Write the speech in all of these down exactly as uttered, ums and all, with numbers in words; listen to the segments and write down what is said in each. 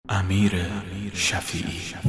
امیر شفیعی.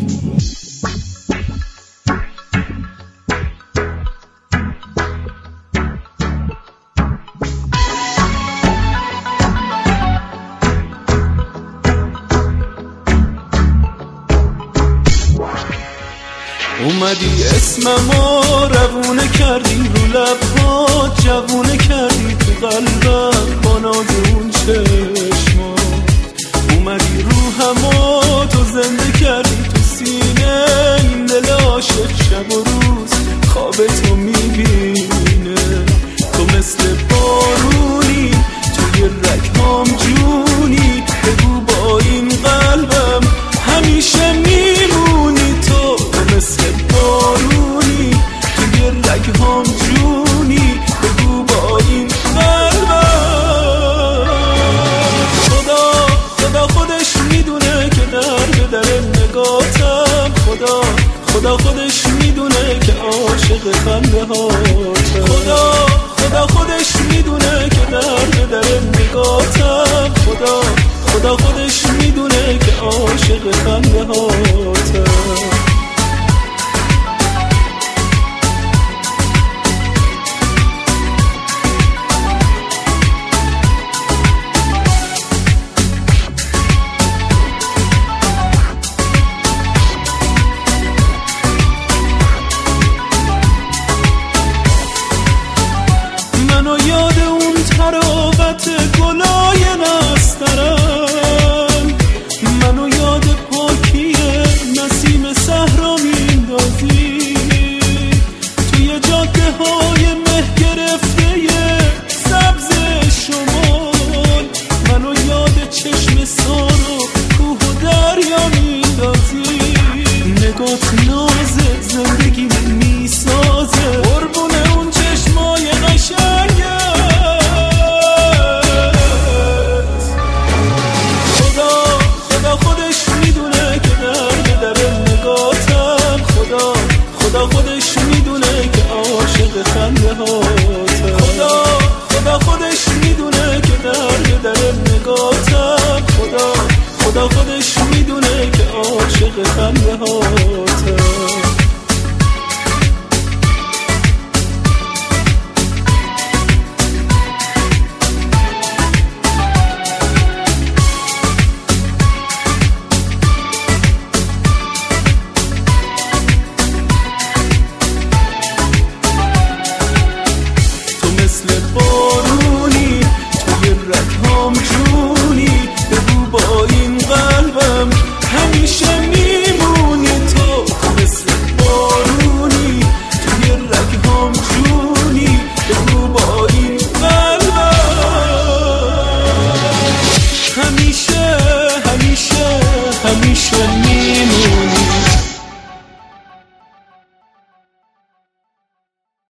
اومدی اسممو روونه کردی، رو لبات جوونه کردی، تو قلبم با ناز اون چشمات اومدی روحمو تو زنده کردی، تو سینه این دل عاشق شب و روز خواب تو میبینه. تو مثل بارونی توی رگهام جونی، بگو با این قلبم همیشه میمونی. تو تو مثل بارونی توی رگهام جونی، بگو با این قلبم. خدا خدا خودش میدونه که در به در نگاتم، خدا خدا خودش میدونه که عاشق خنده هاتم، خدا خدا خودش میدونه که در به در نگاتم، خدا خدا خودش میدونه که عاشق خنده هاتم. تراوت گلای نسترن، منو یاد پاکی نسیم صحرا میندازی، توی جاده های مه گرفته سبز شمال، منو یاد چشم سارو کوه و دریا میندازی. نگات نازه زندگی میسازه، قربون اون چشمای قشنگه. خدا خودش میدونه که عاشق خنده هاتم، خدا خدا خودش میدونه که در به در نگاتم، خدا خدا خودش میدونه که عاشق خنده هاتم. بارونی توی رگهام جونی، بگو با این قلبم همیشه میمونی. تو تو مثل بارونی توی رگهام جونی، بگو با این قلبم همیشه همیشه همیشه میمونی.